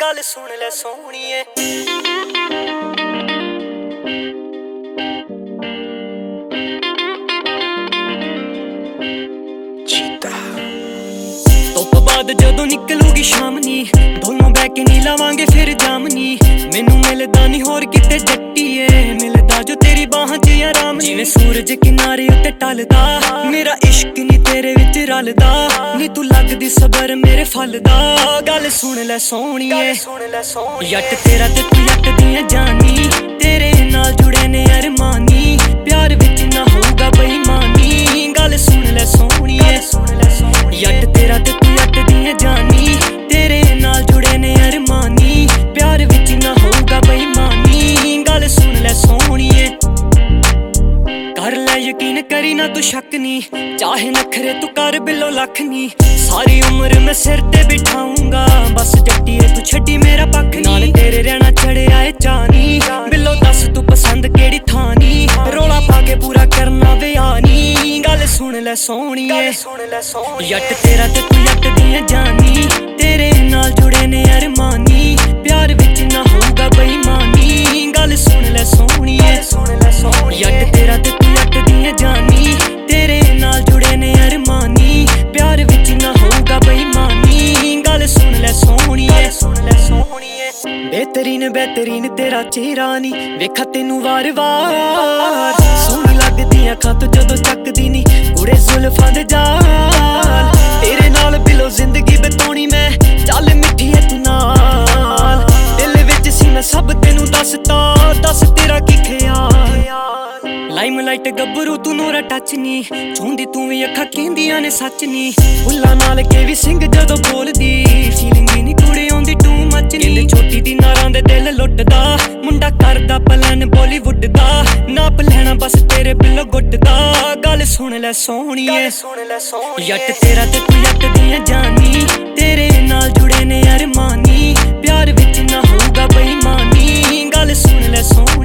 गल सुन ले सोहणीए धुप बाद जदों निकलूगी शाम नी दोनों बह के नी लावांगे फिर जाम नी मैनू मिलदा नी होर किते जट्टीए मिलदा जो तेरी बाहां च आराम जिवें सूरज किनारे उत्ते टलदा मेरा इश्क नी तेरे विच रलदा नी तू लगदी सबर मेरे फलदा गल सुन ले सोहणीए जट तेरा ते तू जट दी जानी तेरे नाल जुड़े ने अरमानी प्यार विच ना होगा बेईमानी गल सुन ले सोहणीए जट तेरा ते तू जट दी जानी तेरे नाल जुड़े ने अरमानी प्यार विच ना होगा बेईमानी गल सुन ले सोहणीए कर ले यकीन करी ना तू शक नी चाहे नखरे तू कर बिलो लख नी सारी उम्र मैं सिर ते बिठाऊंगा बस जट्टीए तू छड्डी मेरा पख नाल तेरे रहना चढ़े आए चानी बिलो दस तू पसंद केड़ी थानी रोला पाके पूरा करना बयानी गल सुन ले सोहणीए जट तेरा ते तू जट दी जानी तेरे नाल जुड़े ने अरमानी प्यार विच ना होगा बेईमानी गल सुन ले सोहणीए जट तेरा ते तू जट दी जानी तेरे नाल जुड़े ने अरमानी प्यार विच ना होगा बेईमानी गल सुन ले सोहणीए बेहतरीन बेहतरीन तेरा चेहरा नी वेखा तेनू वार वार सोहनी लगदी अखां तो जदों चकदी नी कुड़े जुल्फां दे जाल तेरे नाल बिलो जिंदगी बिताउणी मैं चल मिठी है तू नाल दिल विच सी मैं सब तेनू दसता दस तेरा की ख्याल लाइमलाइट गब्बरू तू नोरा टच नी चुंदी तू भी अखां कहंदियां ने सच नी फुल्लां नाल के भी सिंग जदों बोलदी फीलिंग ही नी कुड़े आउंदी टू मच नी छोटी दी नारां दे दिल लुटदा मुंडा करदा पलन बॉलीवुड दा नाप लेना बस तेरे बिलो गुटदा गल सुन ले सोहणीए जट तेरा ते तू जट दी जानी तेरे नाल जुड़े ने अरमानी प्यार विच ना होगा बेईमानी गल सुन ले सोहणीए